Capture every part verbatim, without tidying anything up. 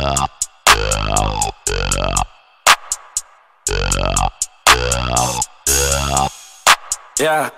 Yeah.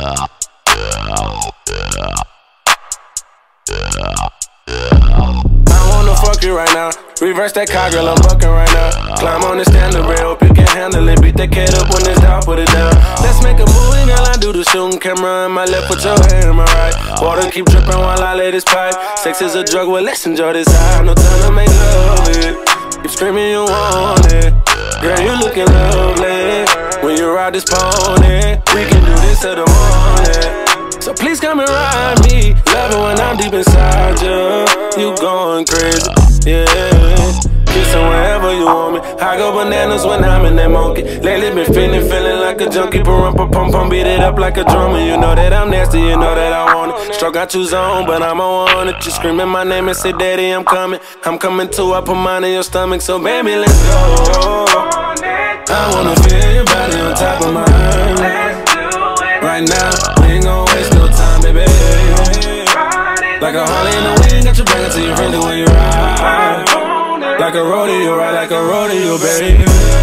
I wanna fuck you right now. Reverse that car, girl, I'm bucking right now. Climb on the standard rail, hope you can handle it. Beat that cat up when it's down, put it down. Let's make a movie, girl, I do the shooting. Camera in my left, put your hand in my right. Water keep dripping while I lay this pipe. Sex is a drug, well, let's enjoy this high. No time to make love it. Keep screaming you want it. Girl, you looking lovely. When you ride this pony, we can do this till the morning. So please come and ride me. Love it when I'm deep inside you. You going crazy, yeah. Kissing wherever you want me. I go bananas when I'm in that monkey. Lately been feeling, feeling like a junkie. Pum pum pum, beat it up like a drummer. You know that I'm nasty, you know that I want it. Stroke got you zone, but I'm on it. You screaming my name and say, Daddy, I'm coming. I'm coming too. I put mine in your stomach, so baby, let's go. I wanna feel your body on top of mine. Right now, we ain't gon' waste no time, baby. Like a Harley in the wind, got you bring it to your friends when you ride. Like a rodeo, ride like a rodeo, baby.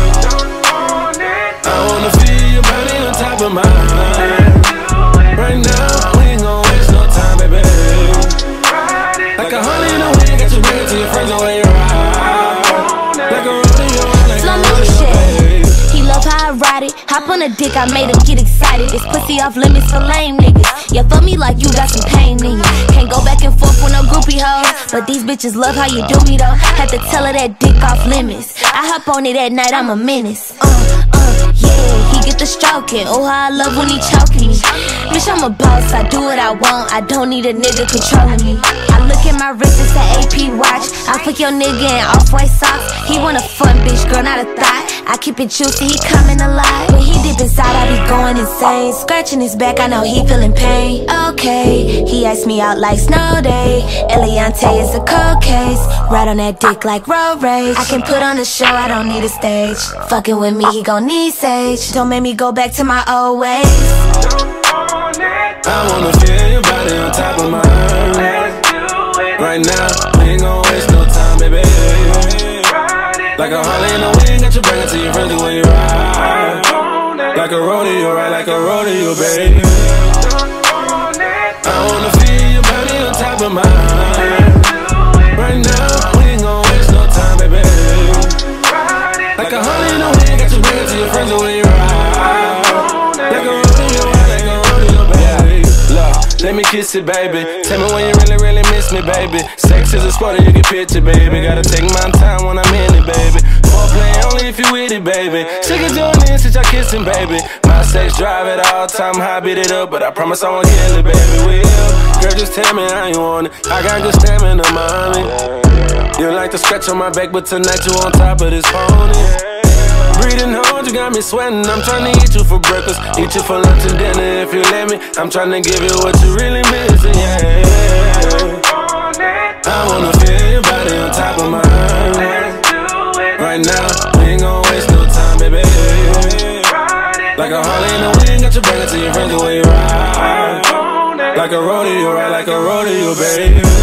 I wanna feel your body on top of mine. Right now, we ain't gon' waste no time, baby. Like a Harley in the wind, got you bring it to your friends when you ride. Like a rodeo, ride like a rodeo, baby. He love how I ride it. Hop on a dick, I made him get excited. This pussy off limits for lame niggas. You fuck me like you got some pain in you. Can't go back and forth with no groupie hoes, but these bitches love how you do me though. Had to tell her that dick off limits. I hop on it at night, I'm a menace. Uh, uh, yeah, he get the stroking. Oh, how I love when he choking me. Bitch, I'm a boss, I do what I want. I don't need a nigga controlling me. I look at my wrist, it's an A P watch. I put your nigga in off-white socks. He want a fun bitch, girl, not a thought. I keep it juicy, he coming alive. When he dip inside, I be going insane. Scratching his back, I know he feeling pain. Okay, he asked me out like snow day. Eliante is a cold case. Ride on that dick like road rage. I can put on a show, I don't need a stage. Fucking with me, he gon' need sage. Don't make me go back to my old ways. I wanna feel your body on top of mine. Right now, we ain't gon' waste no time, baby. Like a Harley in the wind, got you bring it to your friends when you ride. Like a rodeo, ride like a rodeo, baby. I wanna feel your body on top of mine. Right now, we ain't gon' waste no time, baby. Like a Harley in the wind, got you bring it to your friends when you ride. Like a rodeo, ride like a rodeo, baby. Look, let me kiss it, baby. Tell me when you really, really miss me, baby. Sex is a sport and you can picture, baby. Gotta take my time when I'm in it, baby. Foreplay only if you with it, baby. Sick of doing this since y'all kissing, baby. My sex drive at all time, high beat it up, but I promise I won't kill it, baby. Will, girl, just tell me how you want it. I got good stamina, mommy. You like to scratch on my back, but tonight you on top of this pony. Breathing hard, you got me sweating. I'm trying to eat you for breakfast, eat you for lunch and dinner if you let me. I'm trying to give you what you really missing, yeah. I wanna feel your body on top of mine. Right now, we ain't gon' waste no time, baby. Like a Harley in the wind, got you bring it to your friends when you ride. Like a rodeo, ride like a rodeo, baby.